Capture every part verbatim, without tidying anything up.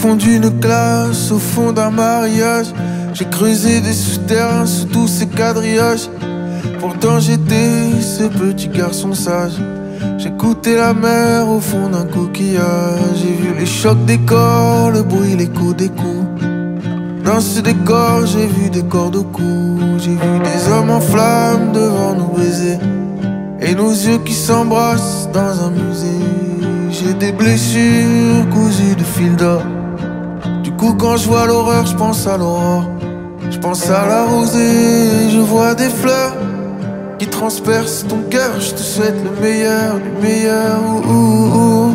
fond d'une classe, au fond d'un mariage. J'ai creusé des souterrains sous tous ces quadrillages. Pourtant j'étais ce petit garçon sage. J'écoutais la mer au fond d'un coquillage. J'ai vu les chocs des corps, le bruit, l'écho des coups. Dans ce décor, j'ai vu des cordes au cou. J'ai vu des hommes en flammes devant nous baiser, et nos yeux qui s'embrassent dans un musée. J'ai des blessures cousues de fil d'or. Du coup quand je vois l'horreur, je pense à l'aurore. Je pense à la rosée, je vois des fleurs qui transpercent ton cœur. Je te souhaite le meilleur, du meilleur. Ouh, ouh, ouh.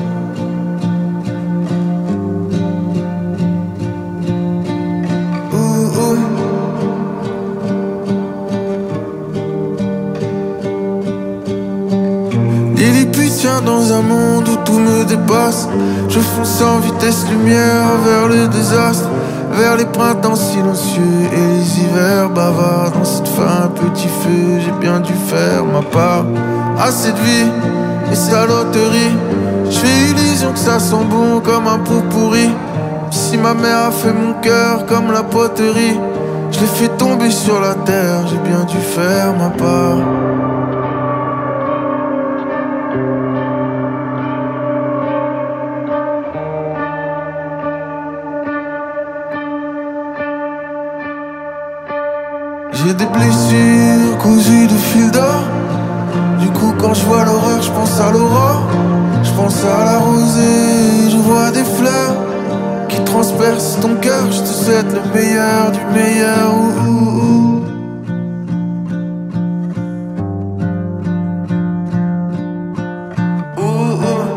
Dans un monde où tout me dépasse, je fonce en vitesse lumière vers le désastre, vers les printemps silencieux et les hivers bavards. Dans cette fin, petit feu, j'ai bien dû faire ma part à cette vie et sa loterie. Je fais illusion que ça sent bon comme un pot pourri. Si ma mère a fait mon cœur comme la poterie, je l'ai fait tomber sur la terre, j'ai bien dû faire ma part. J'ai des blessures cousues de fil d'or. Du coup quand je vois l'horreur, je pense à l'aurore. Je pense à la rosée, je vois des fleurs qui transpercent ton cœur. Je te souhaite le meilleur, du meilleur. Ouh, ouh, ouh. Ouh, ouh.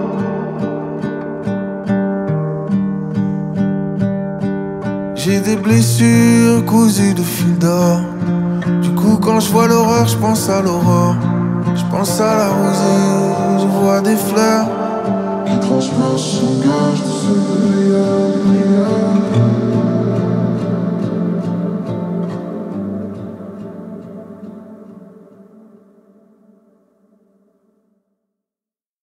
J'ai des blessures cousues de fil d'or. Du coup quand je vois l'horreur, je pense à l'aurore. Je pense à la rosée, je vois des fleurs qui transpercent son cœur. Je te souhaite le meilleur, le meilleur.